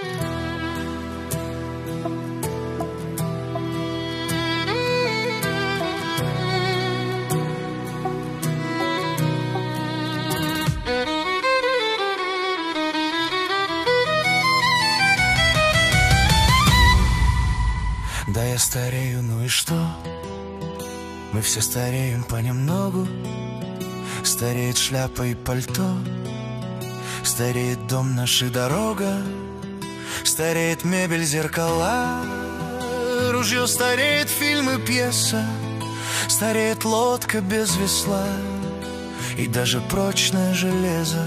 Да, я старею, ну и что? Мы все стареем понемногу. Стареет шляпа и пальто, стареет дом, наша дорога, стареет мебель, зеркала, ружье стареет, фильм и пьеса, стареет лодка без весла и даже прочное железо.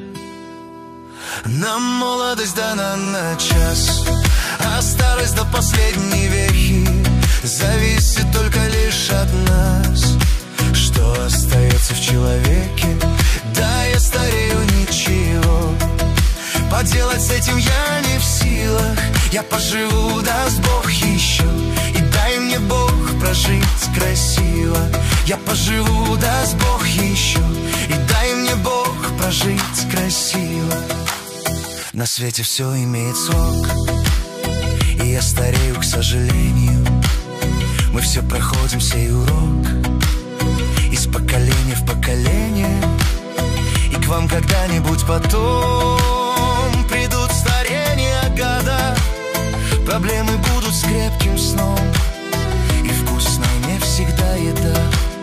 Нам молодость дана на час, а старость до последней вехи зависит только лишь от нас. Что остается в человеке? Да, я старею, ничего поделать с этим я не в силах. Я поживу, даст Бог еще, и дай мне Бог прожить красиво. Я поживу, даст Бог еще, и дай мне Бог прожить красиво. На свете все имеет срок, и я старею, к сожалению. Мы все проходим сей урок из поколения в поколение, и к вам когда-нибудь потом придут старения года. Проблемы будут с крепким сном, и вкусной не всегда еда.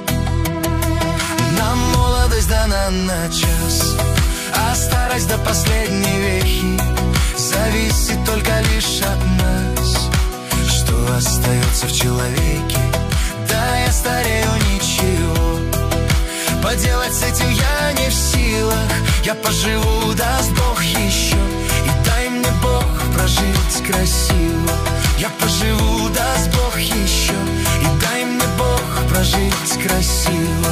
Нам молодость дана на час, а старость до последней вехи зависит только лишь от нас. Что остается в человеке? Да, я старею, ничего поделать с этим я не в силах. Я поживу, даст Бог еще, и дай мне Бог прожить красиво. Я поживу, даст Бог еще, и дай мне Бог прожить красиво.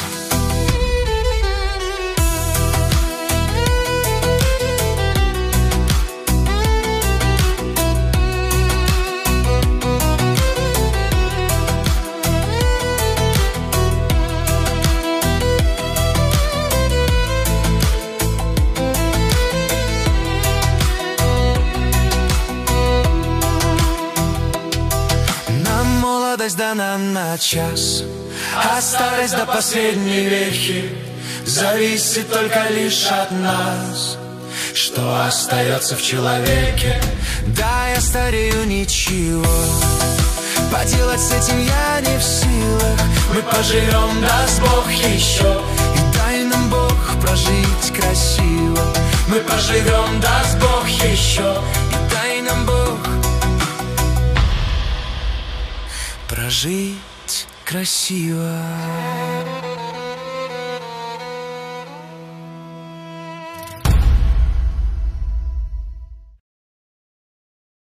Молодость дана на час, а старость до последней вехи зависит только лишь от нас. Что остается в человеке? Да, я старею, ничего поделать с этим я не в силах. Мы поживем, даст Бог еще, и дай нам Бог прожить красиво. Мы поживем, даст Бог еще, и дай нам Бог прожить красиво.